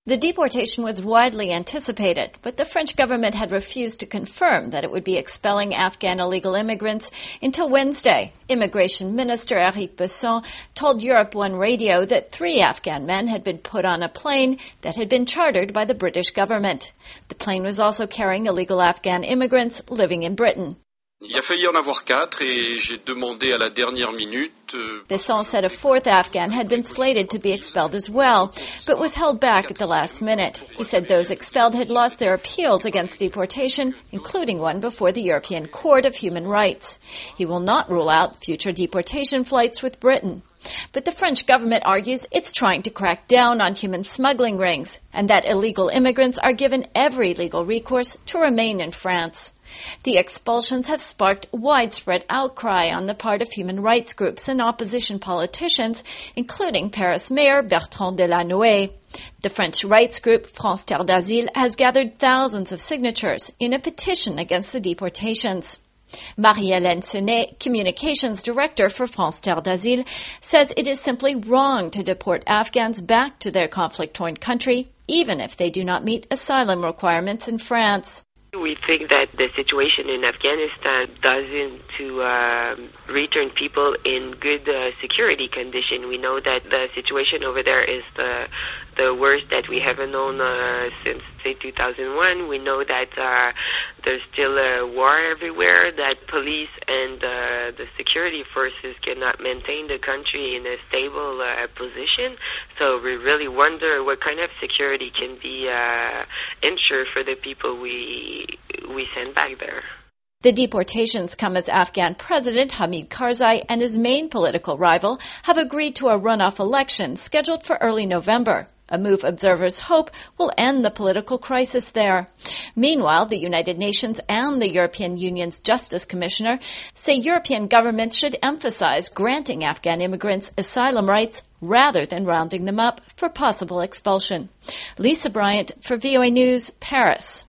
The deportation was widely anticipated, but the French government had refused to confirm that it would be expelling Afghan illegal immigrants until Wednesday. Immigration Minister Eric Besson told Europe One Radio that 3 Afghan men had been put on a plane that had been chartered by the British government. The plane was also carrying illegal Afghan immigrants living in Britain. Il a failli en avoir 4 et j'ai demandé à la dernière minute. Besson said a 4th Afghan had been slated to be expelled as well, but was held back at the last minute. He said those expelled had lost their appeals against deportation, including one before the European Court of Human Rights. He will not rule out future deportation flights with Britain. But the French government argues it's trying to crack down on human smuggling rings and that illegal immigrants are given every legal recourse to remain in France. The expulsions have sparked widespread outcry on the part of human rights groups and opposition politicians, including Paris Mayor Bertrand Delanoë. The French rights group France Terre d'Asile has gathered thousands of signatures in a petition against the deportations. Marie-Hélène Senet, communications director for France Terre d'Asile, says it is simply wrong to deport Afghans back to their conflict-torn country, even if they do not meet asylum requirements in France. We think that the situation in Afghanistan doesn't return people in good security condition. We know that the situation over there is the worst that we haven't known since, say, 2001. We know that there's still a war everywhere, that police and the security forces cannot maintain the country in a stable position. So we really wonder what kind of security can be ensured for the people we send back there. The deportations come as Afghan President Hamid Karzai and his main political rival have agreed to a runoff election scheduled for early November, a move observers hope will end the political crisis there. Meanwhile, the United Nations and the European Union's Justice Commissioner say European governments should emphasize granting Afghan immigrants asylum rights rather than rounding them up for possible expulsion. Lisa Bryant for VOA News, Paris.